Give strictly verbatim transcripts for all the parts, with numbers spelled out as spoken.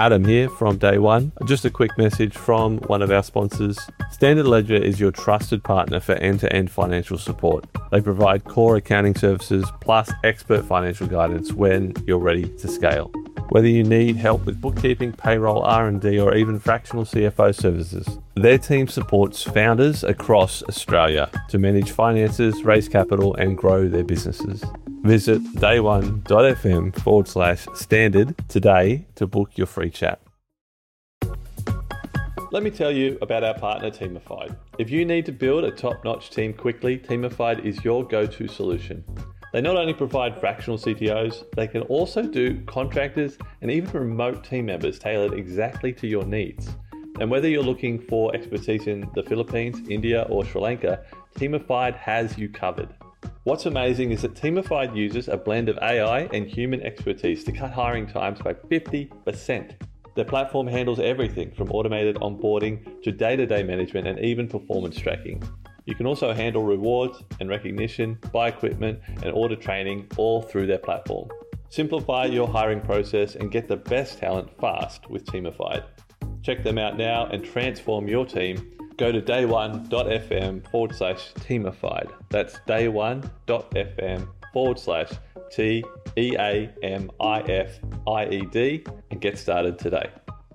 Adam here from Day One. Just a quick message from one of our sponsors. Standard Ledger is your trusted partner for end-to-end financial support. They provide core accounting services plus expert financial guidance when you're ready to scale. Whether you need help with bookkeeping, payroll, R and D, or even fractional C F O services, their team supports founders across Australia to manage finances, raise capital, and grow their businesses. Visit dayone.fm forward slash standard today to book your free chat. Let me tell you about our partner, Teamified. If you need to build a top-notch team quickly, Teamified is your go-to solution. They not only provide fractional C T Os, they can also do contractors and even remote team members tailored exactly to your needs. And whether you're looking for expertise in the Philippines, India, or Sri Lanka, Teamified has you covered. What's amazing is that Teamified uses a blend of A I and human expertise to cut hiring times by fifty percent. Their platform handles everything from automated onboarding to day-to-day management and even performance tracking. You can also handle rewards and recognition, buy equipment and order training all through their platform. Simplify your hiring process and get the best talent fast with Teamified. Check them out now and transform your team. Go to dayone.fm forward slash Teamified. That's dayone.fm forward slash T E A M I F I E D and get started today.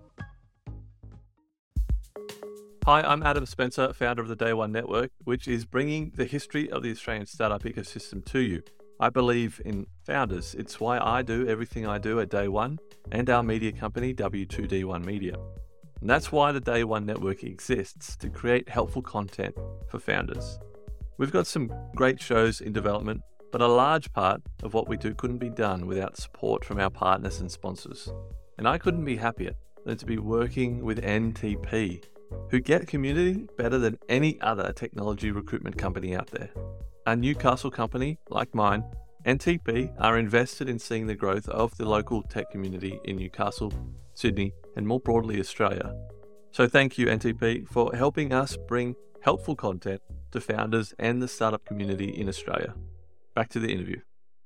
Hi, I'm Adam Spencer, founder of the Day One Network, which is bringing the history of the Australian startup ecosystem to you. I believe in founders. It's why I do everything I do at Day One and our media company, W two D one Media. And that's why the Day One Network exists, to create helpful content for founders. We've got some great shows in development, but a large part of what we do couldn't be done without support from our partners and sponsors. And I couldn't be happier than to be working with N T P, who get community better than any other technology recruitment company out there. A Newcastle company like mine, N T P are invested in seeing the growth of the local tech community in Newcastle, Sydney, and more broadly Australia. So thank you, N T P, for helping us bring helpful content to founders and the startup community in Australia. Back to the interview.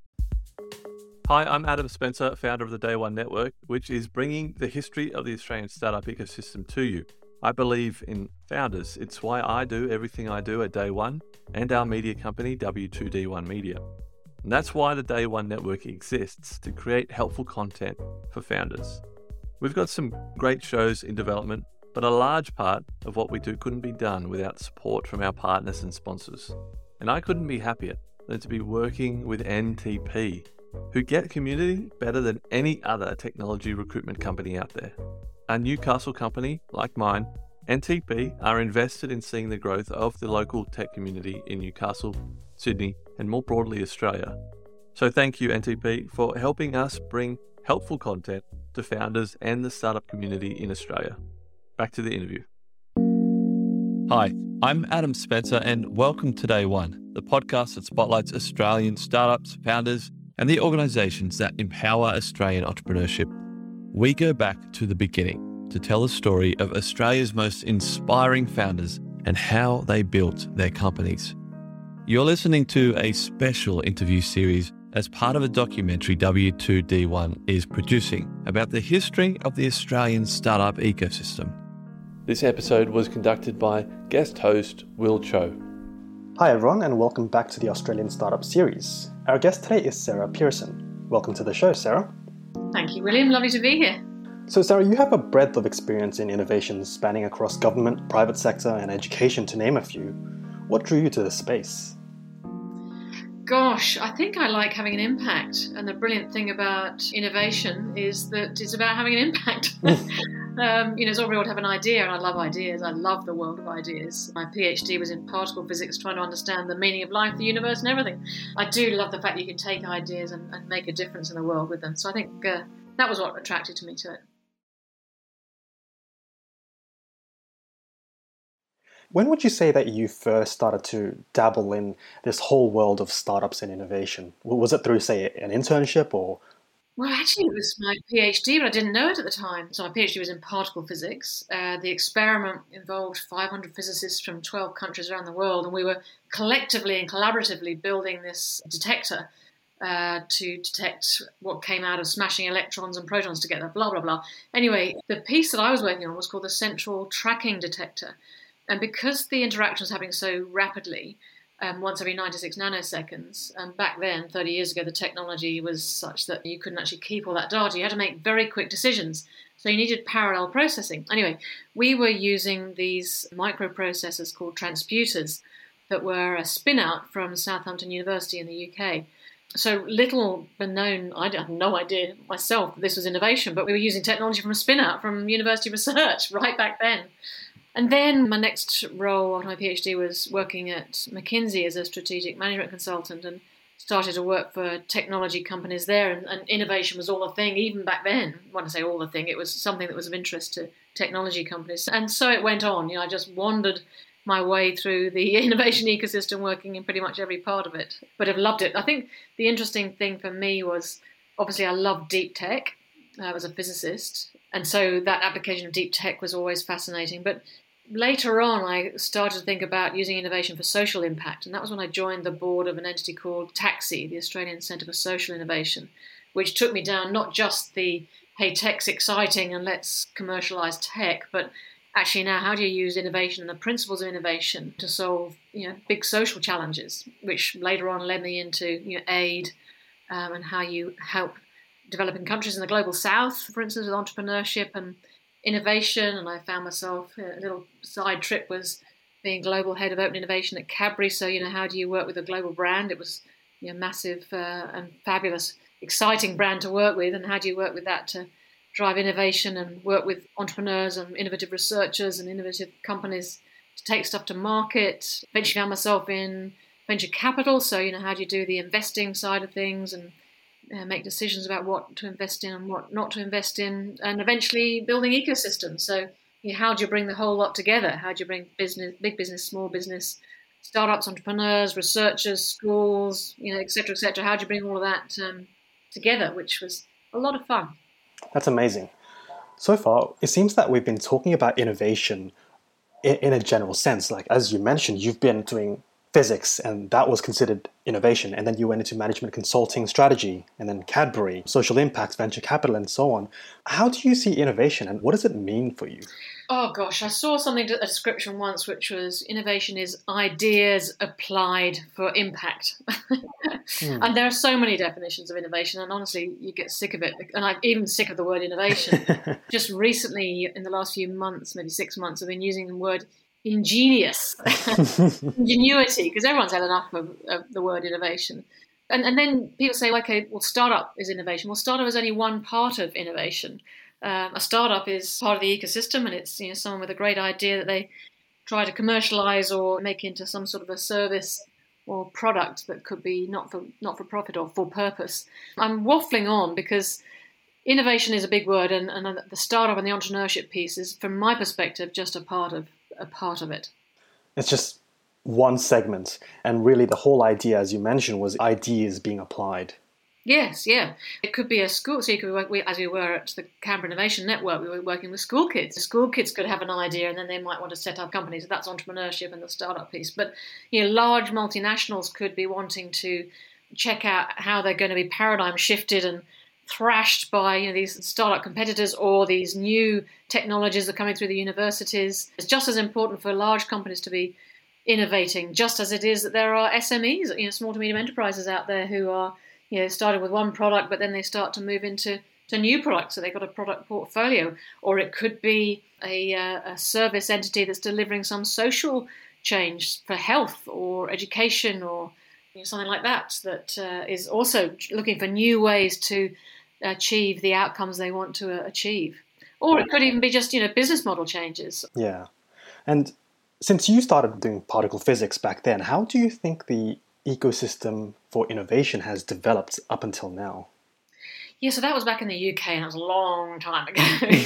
Hi, I'm Adam Spencer, founder of the Day One Network, which is bringing the history of the Australian startup ecosystem to you. I believe in founders. It's why I do everything I do at Day One and our media company, W two D one Media. And that's why the Day One Network exists, to create helpful content for founders. We've got some great shows in development, but a large part of what we do couldn't be done without support from our partners and sponsors. And I couldn't be happier than to be working with N T P, who get community better than any other technology recruitment company out there. A Newcastle company like mine, N T P are invested in seeing the growth of the local tech community in Newcastle, Sydney, and more broadly Australia. So thank you, N T P, for helping us bring helpful content to founders and the startup community in Australia. Back to the interview. Hi, I'm Adam Spencer and welcome to Day One, the podcast that spotlights Australian startups, founders, and the organisations that empower Australian entrepreneurship. We go back to the beginning to tell the story of Australia's most inspiring founders and how they built their companies. You're listening to a special interview series as part of a documentary W two D one is producing about the history of the Australian startup ecosystem. This episode was conducted by guest host Will Cho. Hi everyone, and welcome back to the Australian Startup Series. Our guest today is Sarah Pearson. Welcome to the show, Sarah. Thank you, William. Lovely to be here. So, Sarah, you have a breadth of experience in innovation spanning across government, private sector, and education, to name a few. What drew you to this space? Gosh, I think I like having an impact. And the brilliant thing about innovation is that it's about having an impact. um, you know, it's all real to have an idea, and I love ideas. I love the world of ideas. My PhD was in particle physics, trying to understand the meaning of life, the universe, and everything. I do love the fact that you can take ideas and, and make a difference in the world with them. So I think uh, that was what attracted me to it. When would you say that you first started to dabble in this whole world of startups and innovation? Was it through, say, an internship or? Well, actually, it was my PhD, but I didn't know it at the time. So my PhD was in particle physics. Uh, the experiment involved five hundred physicists from twelve countries around the world, and we were collectively and collaboratively building this detector uh, to detect what came out of smashing electrons and protons together, blah, blah, blah. Anyway, the piece that I was working on was called the Central Tracking Detector. And because the interaction was happening so rapidly, um, once every ninety-six nanoseconds, and back then, thirty years ago, the technology was such that you couldn't actually keep all that data. You had to make very quick decisions. So you needed parallel processing. Anyway, we were using these microprocessors called transputers that were a spin-out from Southampton University in the U K. So little been known, I had no idea myself that this was innovation, but we were using technology from a spin-out from university research right back then. And then my next role on my PhD was working at McKinsey as a strategic management consultant, and started to work for technology companies there, and, and innovation was all a thing even back then. When I say all a thing, it was something that was of interest to technology companies. And so it went on. You know, I just wandered my way through the innovation ecosystem, working in pretty much every part of it, but I've loved it. I think the interesting thing for me was, obviously I love deep tech. I was a physicist, and so that application of deep tech was always fascinating. But later on, I started to think about using innovation for social impact, and that was when I joined the board of an entity called TAXI, the Australian Centre for Social Innovation, which took me down not just the, hey, tech's exciting and let's commercialise tech, but actually now how do you use innovation and the principles of innovation to solve, you know, big social challenges, which later on led me into, you know, aid um, and how you help developing countries in the global south, for instance, with entrepreneurship and innovation. And I found myself, a little side trip was being global head of open innovation at Cadbury. So, you know, how do you work with a global brand? It was, you know, massive uh, and fabulous, exciting brand to work with. And how do you work with that to drive innovation and work with entrepreneurs and innovative researchers and innovative companies to take stuff to market? Eventually found myself in venture capital. So, you know, how do you do the investing side of things and uh, make decisions about what to invest in and what not to invest in, and eventually building ecosystems. So, you know, how do you bring the whole lot together? How do you bring business, big business, small business, startups, entrepreneurs, researchers, schools, you know, et cetera, et cetera? How do you bring all of that um, together, which was a lot of fun. That's amazing. So far, it seems that we've been talking about innovation in, in a general sense. Like, as you mentioned, you've been doing physics, and that was considered innovation. And then you went into management consulting, strategy, and then Cadbury, social impact, venture capital, and so on. How do you see innovation, and what does it mean for you? Oh gosh, I saw something, a description once, which was innovation is ideas applied for impact. hmm. And there are so many definitions of innovation, and honestly, you get sick of it. And I'm even sick of the word innovation. Just recently, in the last few months, maybe six months, I've been using the word ingenious, ingenuity, because everyone's had enough of, of the word innovation. And, and then people say, okay, well, startup is innovation. Well, startup is only one part of innovation. Um, a startup is part of the ecosystem, and it's, you know, someone with a great idea that they try to commercialize or make into some sort of a service or product that could be not for not for profit or for purpose. I'm waffling on because innovation is a big word, and, and the startup and the entrepreneurship piece is, from my perspective, just a part of a part of it. It's just one segment, and really the whole idea, as you mentioned, was ideas being applied. Yes, yeah. It could be a school. So you could work, we, as we were at the Canberra Innovation Network, we were working with school kids. The school kids could have an idea, and then they might want to set up companies. That's entrepreneurship and the startup piece. But, you know, large multinationals could be wanting to check out how they're going to be paradigm shifted and thrashed by, you know, these startup competitors or these new technologies that are coming through the universities. It's just as important for large companies to be innovating, just as it is that there are S M Es, you know, small to medium enterprises out there who are, you know, started with one product, but then they start to move into to new products. So they've got a product portfolio, or it could be a, uh, a service entity that's delivering some social change for health or education or, you know, something like that, that uh, is also looking for new ways to achieve the outcomes they want to uh, achieve. Or it could even be just, you know, business model changes. Yeah. And since you started doing particle physics back then, how do you think the ecosystem for innovation has developed up until now? Yeah, so that was back in the U K, and that was a long time ago.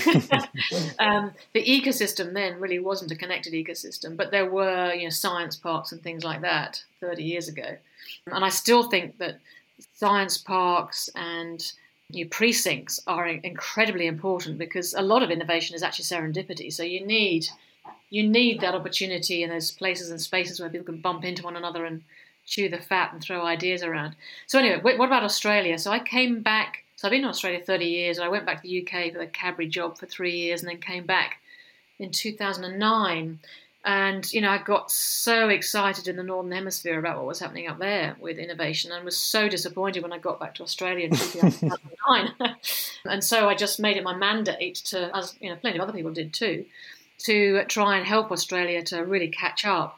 um, the ecosystem then really wasn't a connected ecosystem, but there were, you know, science parks and things like that thirty years ago. And I still think that science parks and, you know, precincts are incredibly important, because a lot of innovation is actually serendipity. So you need you need that opportunity in those places and spaces where people can bump into one another and chew the fat and throw ideas around. So anyway, what about Australia? So I came back, so I've been in Australia thirty years, and I went back to the U K for the Cadbury job for three years and then came back in two thousand nine. And, you know, I got so excited in the Northern Hemisphere about what was happening up there with innovation and was so disappointed when I got back to Australia in two thousand nine. And so I just made it my mandate to, as you know, plenty of other people did too, to try and help Australia to really catch up.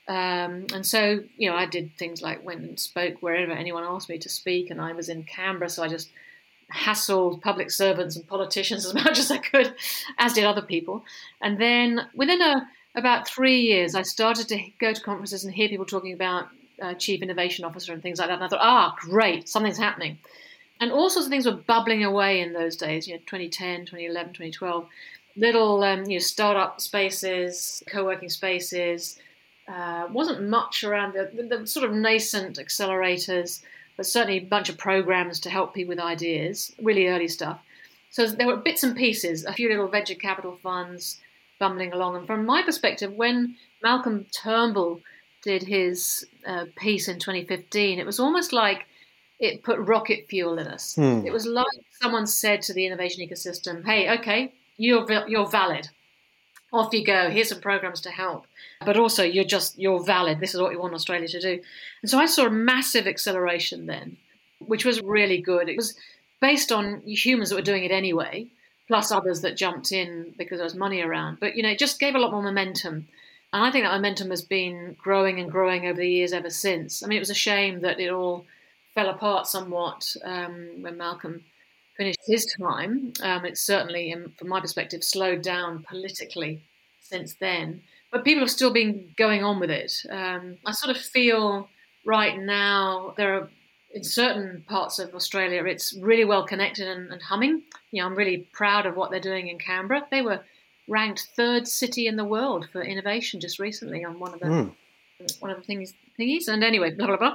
Um, and so, you know, I did things like went and spoke wherever anyone asked me to speak, and I was in Canberra, so I just hassled public servants and politicians as much as I could, as did other people. And then within a about three years, I started to go to conferences and hear people talking about uh, Chief Innovation Officer and things like that. And I thought, ah, great, something's happening. And all sorts of things were bubbling away in those days, you know, twenty ten, twenty eleven, twenty twelve. Little, um, you know, startup spaces, co-working spaces. Uh, wasn't much around the, the, the sort of nascent accelerators, but certainly a bunch of programs to help people with ideas, really early stuff. So there were bits and pieces, a few little venture capital funds bumbling along. And from my perspective, when Malcolm Turnbull did his uh, piece in twenty fifteen, it was almost like it put rocket fuel in us. Hmm. It was like someone said to the innovation ecosystem, hey, okay, you're you're valid. Off you go. Here's some programs to help. But also, you're just, you're valid. This is what we want Australia to do. And so I saw a massive acceleration then, which was really good. It was based on humans that were doing it anyway, plus others that jumped in because there was money around. But, you know, it just gave a lot more momentum. And I think that momentum has been growing and growing over the years ever since. I mean, it was a shame that it all fell apart somewhat um, when Malcolm finished his time. Um, it's certainly, from my perspective, slowed down politically since then. But people have still been going on with it. Um, I sort of feel right now there are, in certain parts of Australia, it's really well connected and, and humming. You know, I'm really proud of what they're doing in Canberra. They were ranked third city in the world for innovation just recently on one of the mm. one of the things thingies. And anyway, blah blah blah.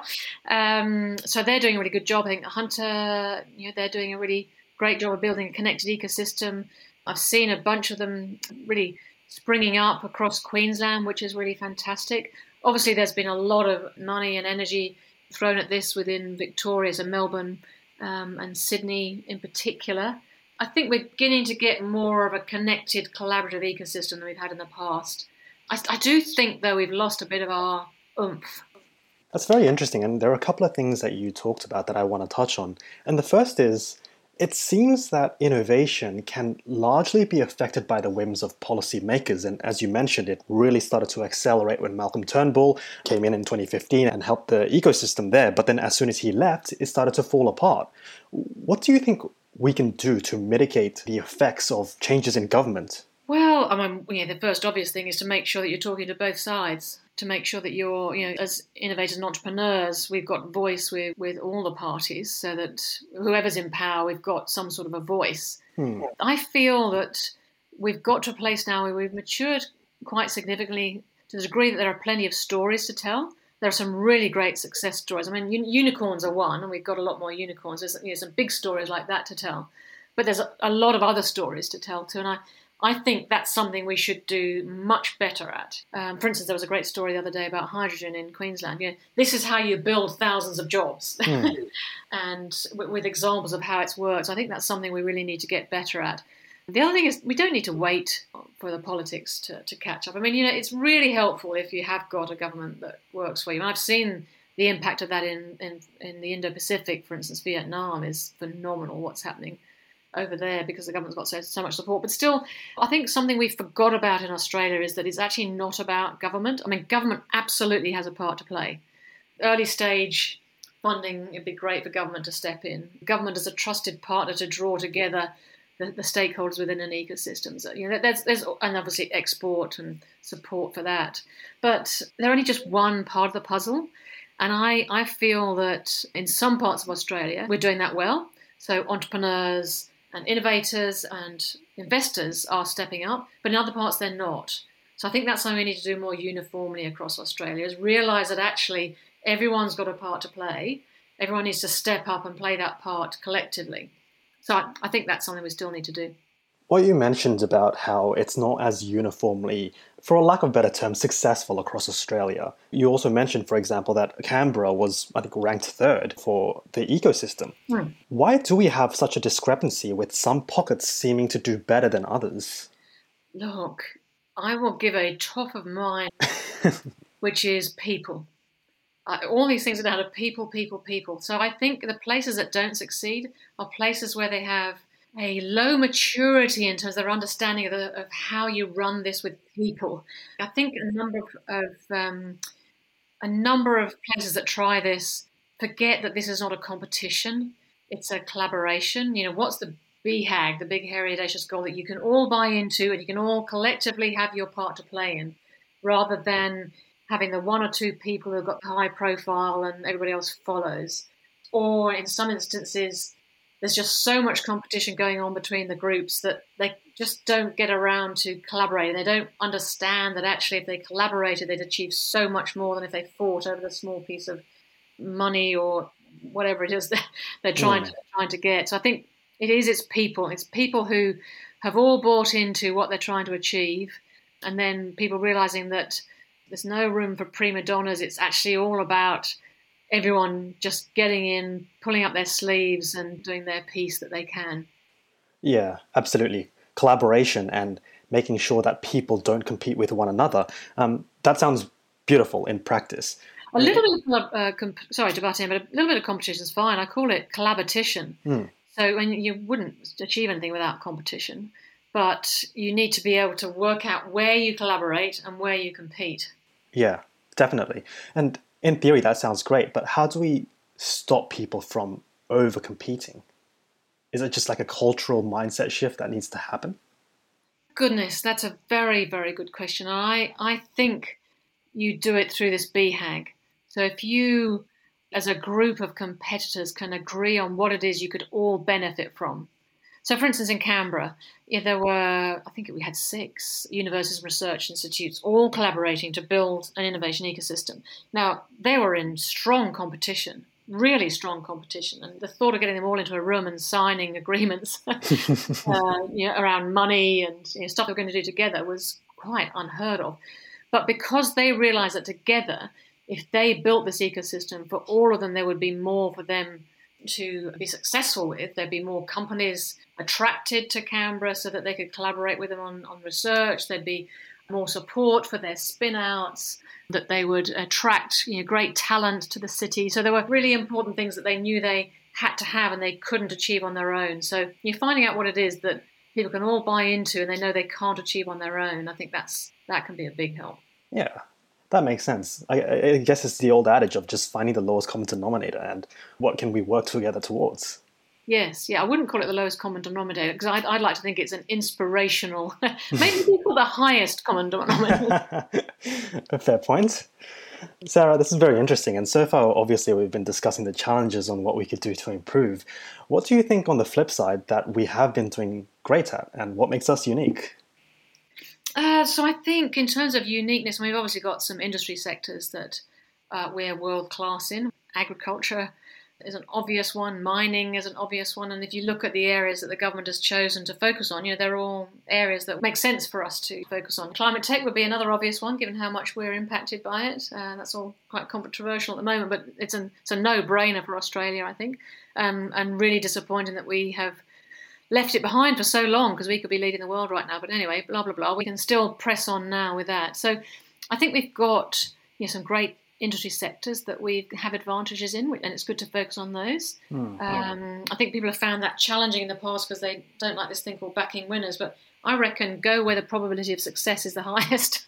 Um, so they're doing a really good job. I think Hunter, you know, they're doing a really great job of building a connected ecosystem. I've seen a bunch of them really springing up across Queensland, which is really fantastic. Obviously, there's been a lot of money and energy thrown at this within Victoria, so Melbourne um, and Sydney in particular. I think we're beginning to get more of a connected, collaborative ecosystem than we've had in the past. I, I do think, though, we've lost a bit of our oomph. That's very interesting, and there are a couple of things that you talked about that I want to touch on. And the first is, it seems that innovation can largely be affected by the whims of policymakers, and as you mentioned, it really started to accelerate when Malcolm Turnbull came in in twenty fifteen and helped the ecosystem there, but then as soon as he left, it started to fall apart. What do you think we can do to mitigate the effects of changes in government? Well, I mean, you know, the first obvious thing is to make sure that you're talking to both sides, to make sure that you're, you know, as innovators and entrepreneurs, we've got voice with, with all the parties so that whoever's in power, we've got some sort of a voice. Hmm. I feel that we've got to a place now where we've matured quite significantly to the degree that there are plenty of stories to tell. There are some really great success stories. I mean, un- unicorns are one, and we've got a lot more unicorns. There's, you know, some big stories like that to tell. But there's a, a lot of other stories to tell too, and I I think that's something we should do much better at. Um, for instance, there was a great story the other day about hydrogen in Queensland. You know, this is how you build thousands of jobs, mm. and with, with examples of how it's worked. I think that's something we really need to get better at. The other thing is we don't need to wait for the politics to, to catch up. I mean, you know, it's really helpful if you have got a government that works for you. And I've seen the impact of that in, in, in the Indo-Pacific, for instance. Vietnam is phenomenal what's happening over there because the government's got so, so much support. But still, I think something we forgot about in Australia is that it's actually not about government. I mean, government absolutely has a part to play. Early stage funding, it'd be great for government to step in. Government is a trusted partner to draw together the, the stakeholders within an ecosystem. So, you know, there's, there's, and obviously export and support for that. But they're only just one part of the puzzle. And I, I feel that in some parts of Australia, we're doing that well. So entrepreneurs and innovators and investors are stepping up, but in other parts they're not. So I think that's something we need to do more uniformly across Australia, is realise that actually everyone's got a part to play. Everyone needs to step up and play that part collectively. So I, I think that's something we still need to do. What you mentioned about how it's not as uniformly, for a lack of a better term, successful across Australia. You also mentioned, for example, that Canberra was, I think, ranked third for the ecosystem. Hmm. Why do we have such a discrepancy with some pockets seeming to do better than others? Look, I will give a top of mind, which is people. Uh, all these things are down to people, people, people. So I think the places that don't succeed are places where they have a low maturity in terms of their understanding of, the, of how you run this with people. I think a number of, of um, a number of places that try this forget that this is not a competition; it's a collaboration. You know, what's the B HAG, the Big Hairy Audacious Goal that you can all buy into and you can all collectively have your part to play in, rather than having the one or two people who've got high profile and everybody else follows. Or in some instances, there's just so much competition going on between the groups that they just don't get around to collaborating. They don't understand that actually if they collaborated, they'd achieve so much more than if they fought over the small piece of money or whatever it is that they're trying, mm. to, trying to get. So I think it is, it's people. It's people who have all bought into what they're trying to achieve, and then people realizing that there's no room for prima donnas. It's actually all about everyone just getting in, pulling up their sleeves and doing their piece that they can. Yeah, absolutely. Collaboration and making sure that people don't compete with one another. Um, that sounds beautiful in practice. A little bit of, uh, comp- sorry to butt in, but a little bit of competition is fine. I call it collaboration. Mm. So when you wouldn't achieve anything without competition, but you need to be able to work out where you collaborate and where you compete. Yeah, definitely. And in theory, that sounds great, but how do we stop people from over-competing? Is it just like a cultural mindset shift that needs to happen? Goodness, that's a very, very good question. I, I think you do it through this B HAG. So if you, as a group of competitors, can agree on what it is you could all benefit from. So, for instance, in Canberra, yeah, there were, I think we had six universities and research institutes all collaborating to build an innovation ecosystem. Now, they were in strong competition, really strong competition. And the thought of getting them all into a room and signing agreements uh, you know, around money and you know, stuff they were going to do together was quite unheard of. But because they realized that together, if they built this ecosystem, for all of them, there would be more for them to be successful with. There'd be more companies attracted to Canberra so that they could collaborate with them on, on research. There'd be more support for their spin-outs, that they would attract you know, great talent to the city. So there were really important things that they knew they had to have and they couldn't achieve on their own. So you're finding out what it is that people can all buy into and they know they can't achieve on their own. I think that's that can be a big help. Yeah. That makes sense. I, I guess it's the old adage of just finding the lowest common denominator and what can we work together towards. Yes, yeah, I wouldn't call it the lowest common denominator because I'd, I'd like to think it's an inspirational, maybe people the highest common denominator. A fair point. Sarah, this is very interesting. And so far, obviously, we've been discussing the challenges on what we could do to improve. What do you think on the flip side that we have been doing great at and what makes us unique? Uh, so I think in terms of uniqueness, we've obviously got some industry sectors that uh, we're world class in. Agriculture is an obvious one, mining is an obvious one, and if you look at the areas that the government has chosen to focus on, you know, they're all areas that make sense for us to focus on. Climate tech would be another obvious one, given how much we're impacted by it. Uh, that's all quite controversial at the moment, but it's, an, it's a no-brainer for Australia, I think, um, and really disappointing that we have left it behind for so long because we could be leading the world right now. But anyway, blah, blah, blah. We can still press on now with that. So I think we've got you know, some great industry sectors that we have advantages in, and it's good to focus on those. Mm, yeah. um, I think people have found that challenging in the past because they don't like this thing called backing winners. But I reckon go where the probability of success is the highest.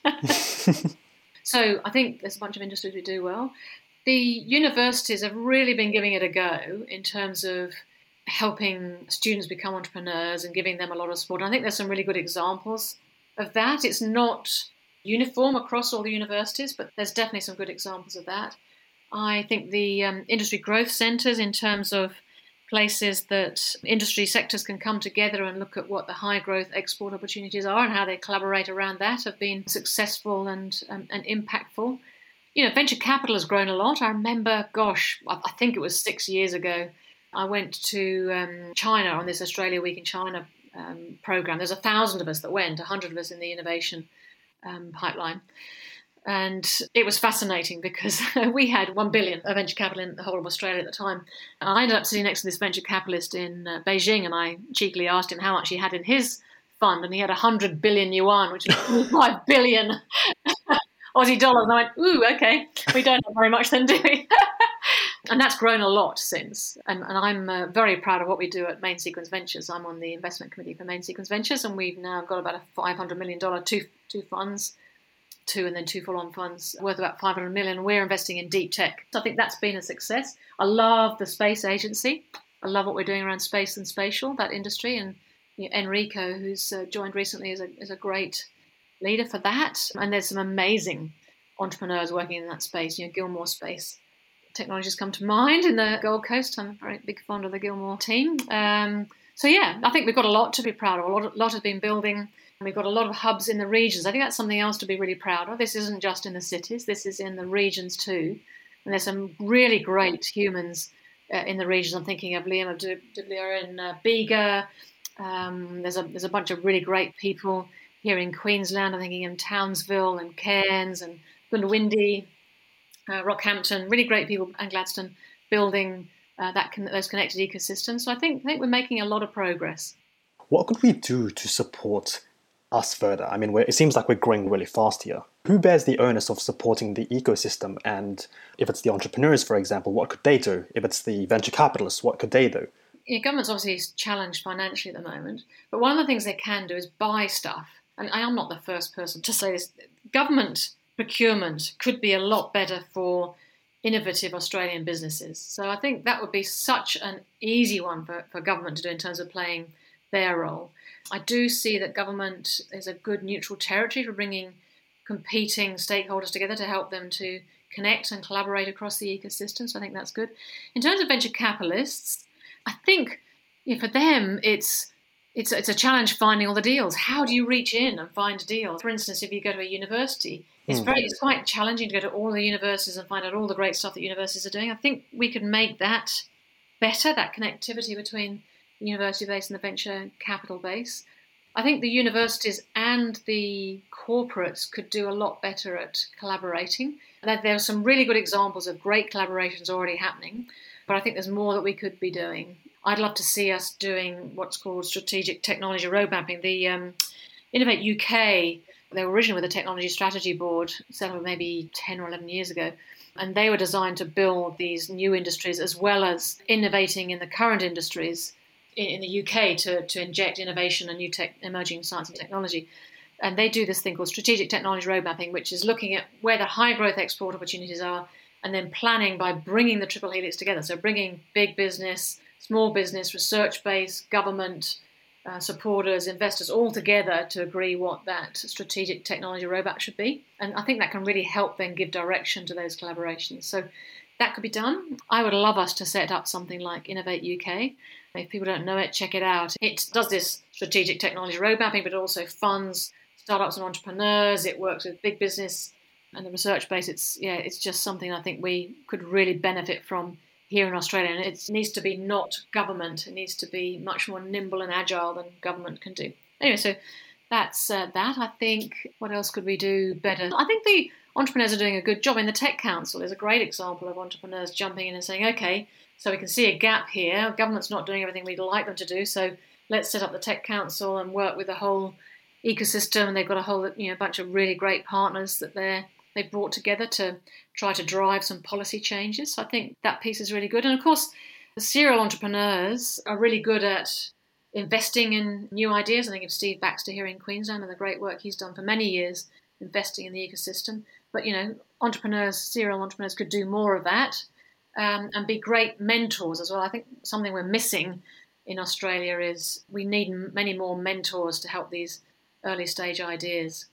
So I think there's a bunch of industries we do well. The universities have really been giving it a go in terms of helping students become entrepreneurs and giving them a lot of support. And I think there's some really good examples of that. It's not uniform across all the universities, but there's definitely some good examples of that. I think the um, industry growth centres, in terms of places that industry sectors can come together and look at what the high growth export opportunities are and how they collaborate around that, have been successful and, um, and impactful. You know, venture capital has grown a lot. I remember, gosh, I think it was six years ago, I went to um, China on this Australia Week in China um, program. There's a thousand of us that went, a hundred of us in the innovation um, pipeline. And it was fascinating because we had one billion of venture capital in the whole of Australia at the time. And I ended up sitting next to this venture capitalist in uh, Beijing, and I cheekily asked him how much he had in his fund, and he had one hundred billion yuan, which is five billion Aussie dollars. And I went, ooh, okay, we don't have very much then, do we? And that's grown a lot since. And, and I'm uh, very proud of what we do at Main Sequence Ventures. I'm on the investment committee for Main Sequence Ventures, and we've now got about a five hundred million dollars, two, two funds, two and then two full-on funds worth about five hundred million. We're investing in deep tech. So I think that's been a success. I love the space agency. I love what we're doing around space and spatial, that industry. And you know, Enrico, who's uh, joined recently, is a, is a great leader for that. And there's some amazing entrepreneurs working in that space. You know, Gilmore Space Technologies come to mind in the Gold Coast. I'm a very big fond of the Gilmore team. Um, so yeah, I think we've got a lot to be proud of. A lot, a lot has been building. We've got a lot of hubs in the regions. I think that's something else to be really proud of. This isn't just in the cities. This is in the regions too. And there's some really great humans uh, in the regions. I'm thinking of Liam Dublier in uh, Bega. Um, there's a there's a bunch of really great people here in Queensland. I'm thinking of Townsville and Cairns and Goondiwindi, uh, Rockhampton. Really great people, and Gladstone, building uh, that con- those connected ecosystems. So I think I think we're making a lot of progress. What could we do to support us further? I mean, we're, it seems like we're growing really fast here. Who bears the onus of supporting the ecosystem? And if it's the entrepreneurs, for example, what could they do? If it's the venture capitalists, what could they do? Yeah, government's obviously challenged financially at the moment, but one of the things they can do is buy stuff. And I am not the first person to say this. Government procurement could be a lot better for innovative Australian businesses. So I think that would be such an easy one for, for government to do in terms of playing their role. I do see that government is a good neutral territory for bringing competing stakeholders together to help them to connect and collaborate across the ecosystem. So I think that's good. In terms of venture capitalists, I think you know, for them it's it's it's a challenge finding all the deals. How do you reach in and find a deal? For instance, if you go to a university, it's very it's quite challenging to go to all the universities and find out all the great stuff that universities are doing. I think we could make that better, that connectivity between the university base and the venture capital base. I think the universities and the corporates could do a lot better at collaborating. There are some really good examples of great collaborations already happening, but I think there's more that we could be doing. I'd love to see us doing what's called strategic technology road mapping. The um, Innovate U K, they were originally with the Technology Strategy Board, set up maybe ten or eleven years ago, and they were designed to build these new industries as well as innovating in the current industries in the U K to, to inject innovation and new tech, emerging science and technology. And they do this thing called strategic technology road mapping, which is looking at where the high growth export opportunities are and then planning by bringing the triple helix together. So bringing big business, small business, research base, government, uh, supporters, investors all together to agree what that strategic technology roadmap should be. And I think that can really help then give direction to those collaborations. So that could be done. I would love us to set up something like Innovate U K. If people don't know it, check it out. It does this strategic technology road mapping, but it also funds startups and entrepreneurs. It works with big business and the research base. It's yeah, it's just something I think we could really benefit from here in Australia. And it needs to be not government. It needs to be much more nimble and agile than government can do. Anyway, so that's uh, that. I think, what else could we do better? I think the entrepreneurs are doing a good job. In the Tech Council is a great example of entrepreneurs jumping in and saying, okay, so we can see a gap here. Government's not doing everything we'd like them to do, so let's set up the Tech Council and work with the whole ecosystem. And they've got a whole, you know, bunch of really great partners that they're they've brought together to try to drive some policy changes. So I think that piece is really good. And of course, the serial entrepreneurs are really good at investing in new ideas. I think of Steve Baxter here in Queensland and the great work he's done for many years investing in the ecosystem. But, you know, entrepreneurs, serial entrepreneurs could do more of that. Um, and be great mentors as well. I think something we're missing in Australia is we need many more mentors to help these early stage ideas.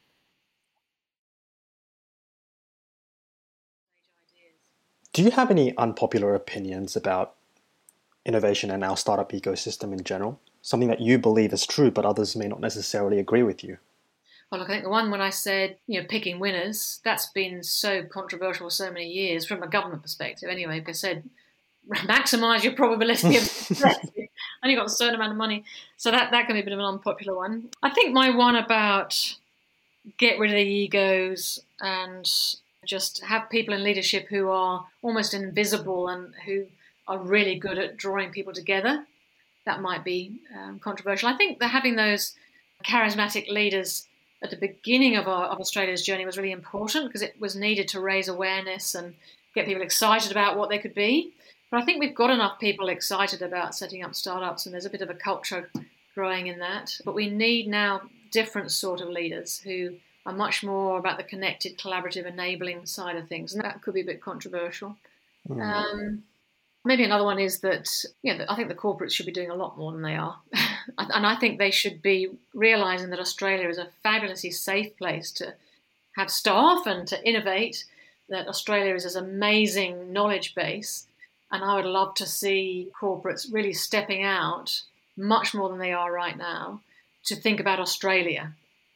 Do you have any unpopular opinions about innovation and our startup ecosystem in general? Something that you believe is true, but others may not necessarily agree with you? Well, look, I think the one when I said, you know, picking winners, that's been so controversial for so many years from a government perspective. Anyway, because I said, maximise your probability of success. only got a certain amount of money. So that, that can be a bit of an unpopular one. I think my one about get rid of the egos and just have people in leadership who are almost invisible and who are really good at drawing people together. That might be um, controversial. I think that having those charismatic leaders at the beginning of, our, of Australia's journey was really important because it was needed to raise awareness and get people excited about what they could be. But I think we've got enough people excited about setting up startups, and there's a bit of a culture growing in that. But we need now different sort of leaders who are much more about the connected, collaborative, enabling side of things. And that could be a bit controversial. Mm. Um, maybe another one is that, you know, I think the corporates should be doing a lot more than they are. And I think they should be realising that Australia is a fabulously safe place to have staff and to innovate, that Australia is this amazing knowledge base. And I would love to see corporates really stepping out much more than they are right now to think about Australia.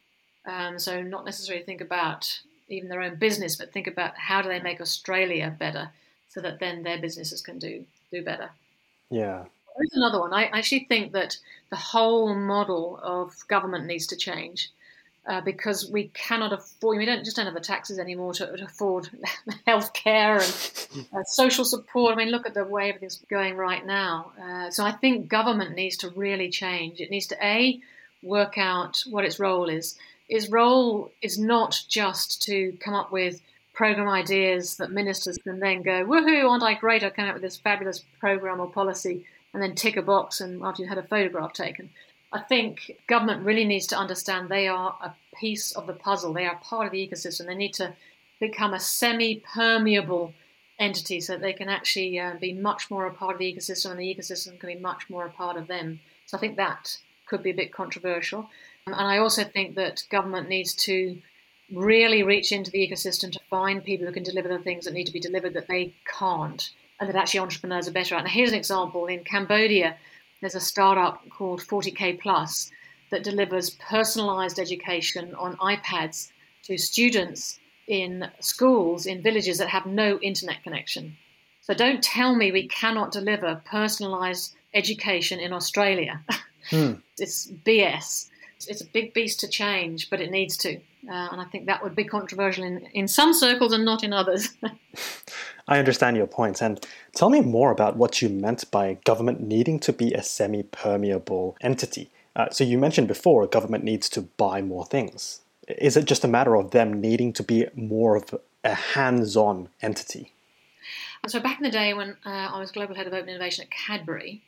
Um, so not necessarily think about even their own business, but think about how do they make Australia better so that then their businesses can do do better. Yeah. There's another one. I actually think that the whole model of government needs to change uh, because we cannot afford, we don't just don't have the taxes anymore to, to afford healthcare and uh, social support. I mean, look at the way everything's going right now. Uh, so I think government needs to really change. It needs to, A, work out what its role is. Its role is not just to come up with program ideas that ministers can then go, woohoo, aren't I great? I came up with this fabulous program or policy, and then tick a box and after you've had a photograph taken. I think government really needs to understand they are a piece of the puzzle. They are part of the ecosystem. They need to become a semi-permeable entity so that they can actually uh, be much more a part of the ecosystem, and the ecosystem can be much more a part of them. So I think that could be a bit controversial. And I also think that government needs to really reach into the ecosystem to find people who can deliver the things that need to be delivered that they can't, and that actually entrepreneurs are better at. Now, here's an example. In Cambodia, there's a startup called forty K Plus that delivers personalised education on iPads to students in schools in villages that have no internet connection. So don't tell me we cannot deliver personalised education in Australia. Hmm. It's B S. It's a big beast to change, but it needs to. Uh, and I think that would be controversial in, in some circles and not in others. I understand your points. And tell me more about what you meant by government needing to be a semi-permeable entity. Uh, so you mentioned before government needs to buy more things. Is it just a matter of them needing to be more of a hands-on entity? So back in the day when uh, I was Global Head of Open Innovation at Cadbury,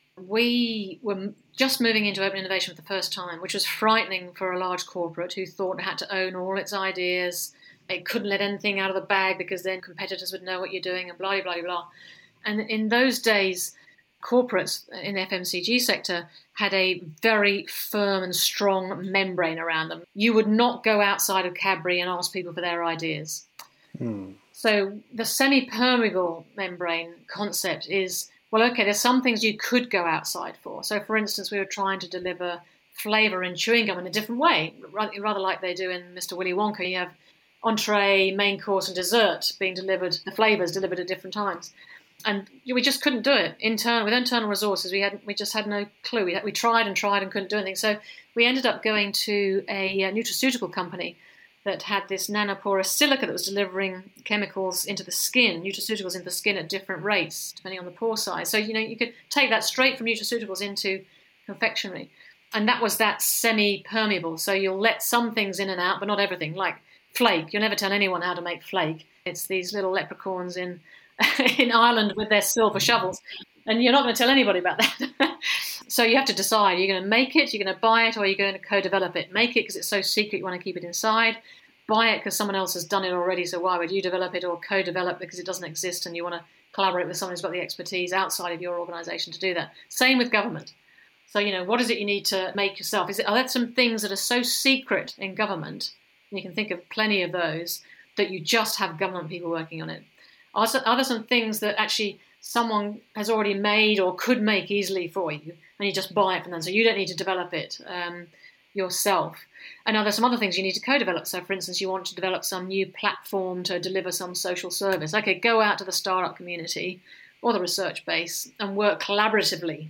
we were just moving into open innovation for the first time, which was frightening for a large corporate who thought it had to own all its ideas. It couldn't let anything out of the bag because then competitors would know what you're doing and blah, blah, blah, blah. And in those days, corporates in the F M C G sector had a very firm and strong membrane around them. You would not go outside of Cadbury and ask people for their ideas. Hmm. So the semi-permeable membrane concept is, well, okay, there's some things you could go outside for. So, for instance, we were trying to deliver flavour in chewing gum in a different way, rather like they do in Mister Willy Wonka. You have entree, main course and dessert being delivered, the flavours delivered at different times. And we just couldn't do it. Internal, with internal resources, we had we just had no clue. We, had, we tried and tried and couldn't do anything. So we ended up going to a, a nutraceutical company that had this nanoporous silica that was delivering chemicals into the skin, nutraceuticals into the skin at different rates, depending on the pore size. So, you know, you could take that straight from nutraceuticals into confectionery. And that was that semi-permeable. So you'll let some things in and out, but not everything. Like flake. You'll never tell anyone how to make flake. It's these little leprechauns in in Ireland with their silver shovels. And you're not going to tell anybody about that. So you have to decide, you're going to make it, you're going to buy it, or you're going to co-develop it. Make it because it's so secret you want to keep it inside. Buy it because someone else has done it already, so why would you develop it, or co-develop because it doesn't exist and you want to collaborate with someone who's got the expertise outside of your organisation to do that. Same with government. So, you know, what is it you need to make yourself? Is it, are there some things that are so secret in government, and you can think of plenty of those, that you just have government people working on it? Are, are there some things that actually someone has already made or could make easily for you, and you just buy it from them, so you don't need to develop it um, yourself? And are there some other things you need to co-develop? So, for instance, you want to develop some new platform to deliver some social service. Okay, go out to the startup community or the research base and work collaboratively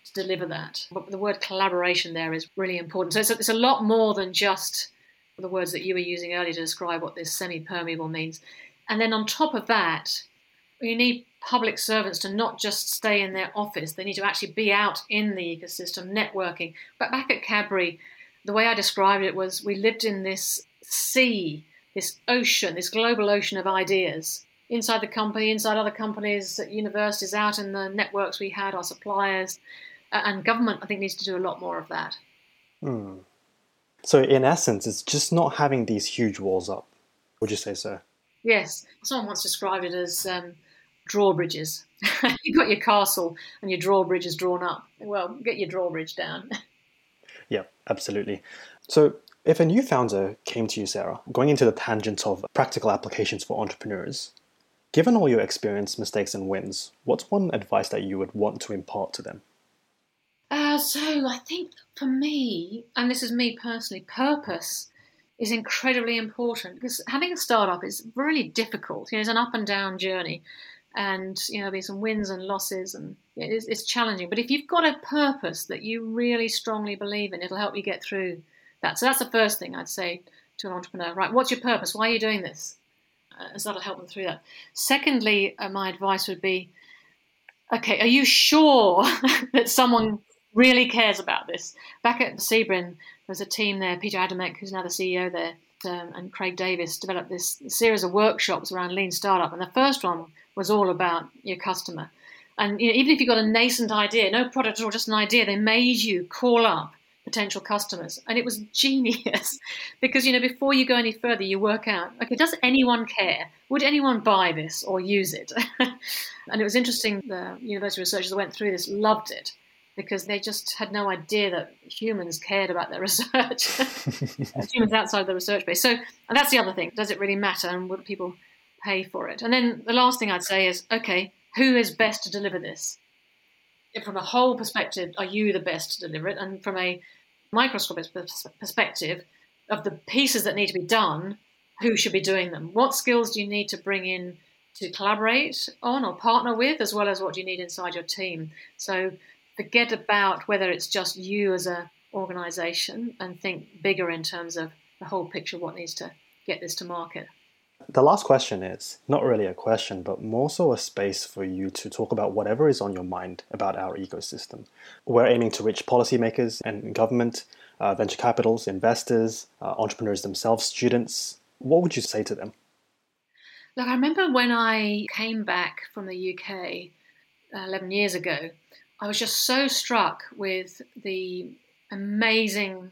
to deliver that. But the word collaboration there is really important. So it's a, it's a lot more than just the words that you were using earlier to describe what this semi-permeable means. And then on top of that, you need public servants to not just stay in their office. They need to actually be out in the ecosystem, networking. But back at Cadbury, the way I described it was we lived in this sea, this ocean, this global ocean of ideas inside the company, inside other companies, at universities, out in the networks we had, our suppliers, and government, I think, needs to do a lot more of that. Hmm. So in essence, it's just not having these huge walls up. Would you say so? Yes. Someone once described it as um, drawbridges. You've got your castle and your drawbridge is drawn up. Well, get your drawbridge down. Yeah, absolutely. So if a new founder came to you, Sarah, going into the tangent of practical applications for entrepreneurs, given all your experience, mistakes, and wins, what's one advice that you would want to impart to them? Uh, so I think for me, and this is me personally, purpose is incredibly important, because having a startup is really difficult. You know, it's an up and down journey, and you know there'll be some wins and losses, and it's, it's challenging. But if you've got a purpose that you really strongly believe in, it'll help you get through that. So that's the first thing I'd say to an entrepreneur. Right, what's your purpose? Why are you doing this? Uh, so that'll help them through that. Secondly, uh, my advice would be, okay, are you sure that someone really cares about this? Back at Sebring, there's a team there, Peter Adamek, who's now the C E O there, um, and Craig Davis developed this series of workshops around lean startup. And the first one was all about your customer. And you know, even if you've got a nascent idea, no product at all, just an idea, they made you call up potential customers. And it was genius because, you know, before you go any further, you work out, okay, does anyone care? Would anyone buy this or use it? And it was interesting, the university researchers that went through this loved it, because they just had no idea that humans cared about their research, humans outside the research base. So, and that's the other thing. Does it really matter, and would people pay for it? And then the last thing I'd say is, okay, who is best to deliver this? If from a whole perspective, are you the best to deliver it? And from a microscopic perspective of the pieces that need to be done, who should be doing them? What skills do you need to bring in to collaborate on or partner with, as well as what do you need inside your team? So forget about whether it's just you as an organisation and think bigger in terms of the whole picture of what needs to get this to market. The last question is not really a question, but more so a space for you to talk about whatever is on your mind about our ecosystem. We're aiming to reach policymakers and government, uh, venture capitals, investors, uh, entrepreneurs themselves, students. What would you say to them? Look, I remember when I came back from the U K uh, eleven years ago, I was just so struck with the amazing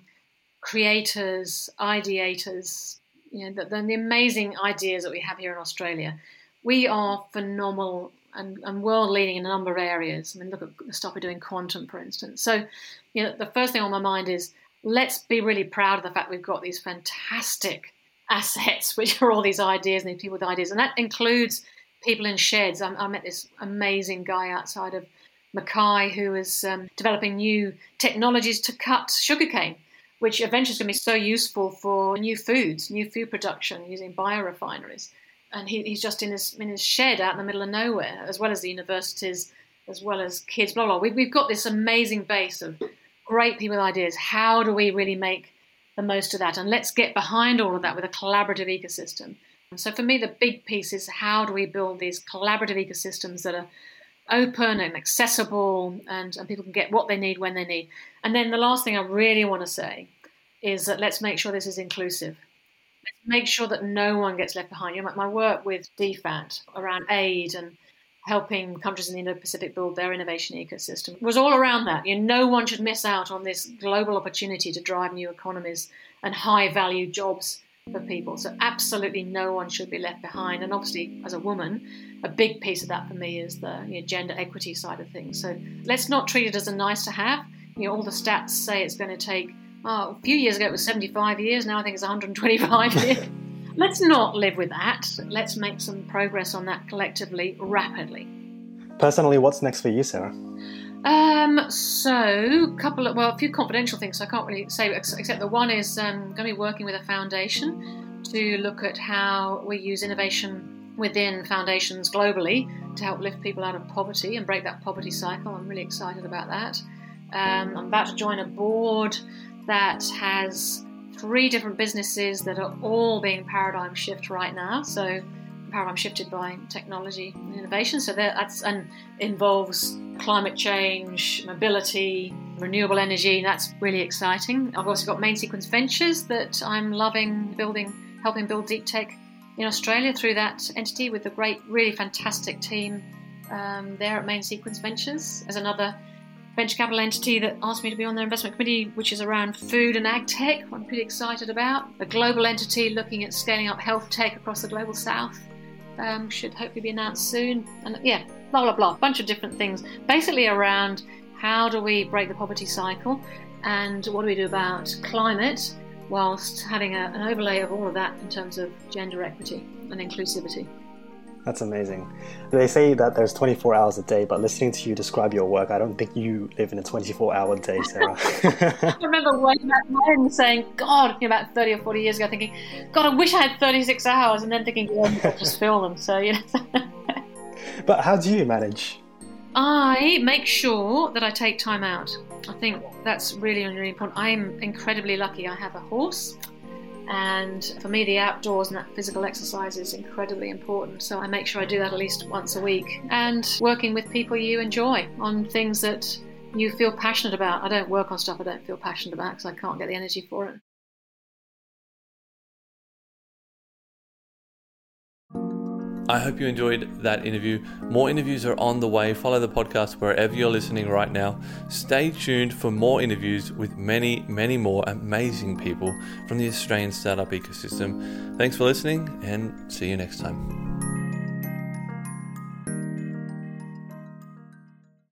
creators, ideators, you know, the, the amazing ideas that we have here in Australia. We are phenomenal and, and world leading in a number of areas. I mean, look at the stuff we're doing, quantum, for instance. So, you know, the first thing on my mind is let's be really proud of the fact we've got these fantastic assets, which are all these ideas and these people with ideas. And that includes people in sheds. I, I met this amazing guy outside of Mackay who is um, developing new technologies to cut sugarcane, which eventually is going to be so useful for new foods, new food production using biorefineries. And he, he's just in his in his shed out in the middle of nowhere, as well as the universities, as well as kids, blah, blah. We, we've got this amazing base of great people with ideas. How do we really make the most of that? And let's get behind all of that with a collaborative ecosystem. And so for me, the big piece is how do we build these collaborative ecosystems that are open and accessible, and, and people can get what they need when they need. And then the last thing I really want to say is that let's make sure this is inclusive. Let's make sure that no one gets left behind. You know, my work with D FAT around aid and helping countries in the Indo-Pacific build their innovation ecosystem was all around that. You know, no one should miss out on this global opportunity to drive new economies and high-value jobs for people. So absolutely no one should be left behind. And obviously, as a woman, a big piece of that for me is the you know, gender equity side of things. So let's not treat it as a nice to have. You know, all the stats say it's going to take, oh, a few years ago it was seventy-five years, now I think it's one hundred twenty-five years. Let's not live with that. Let's make some progress on that collectively, rapidly. Personally, what's next for you, Sarah? Um, so, couple of, well, a few confidential things, so I can't really say, except the one is um, going to be working with a foundation to look at how we use innovation within foundations globally to help lift people out of poverty and break that poverty cycle. I'm really excited about that. Um, I'm about to join a board that has three different businesses that are all being paradigm shift right now. So paradigm shifted by technology and innovation. So that's and involves climate change, mobility, renewable energy. That's really exciting. I've also got Main Sequence Ventures that I'm loving building, helping build deep tech in Australia through that entity with a great, really fantastic team um, there at Main Sequence Ventures. There's another venture capital entity that asked me to be on their investment committee, which is around food and ag tech. I'm pretty excited about. A global entity looking at scaling up health tech across the global south. Um, should hopefully be announced soon. And yeah, blah, blah, blah. A bunch of different things. Basically around how do we break the poverty cycle and what do we do about climate whilst having a, an overlay of all of that in terms of gender equity and inclusivity. That's amazing. They say that there's twenty-four hours a day, but listening to you describe your work, I don't think you live in a twenty-four hour day, Sarah. I remember way back then saying, God, you know, about thirty or forty years ago, thinking, God, I wish I had thirty-six hours, and then thinking, yeah, I'll just fill them. So, you know. But how do you manage? I make sure that I take time out. I think that's really, really important. I'm incredibly lucky. I have a horse. And for me, the outdoors and that physical exercise is incredibly important. So I make sure I do that at least once a week. And working with people you enjoy on things that you feel passionate about. I don't work on stuff I don't feel passionate about because I can't get the energy for it. I hope you enjoyed that interview. More interviews are on the way. Follow the podcast wherever you're listening right now. Stay tuned for more interviews with many, many more amazing people from the Australian startup ecosystem. Thanks for listening and see you next time.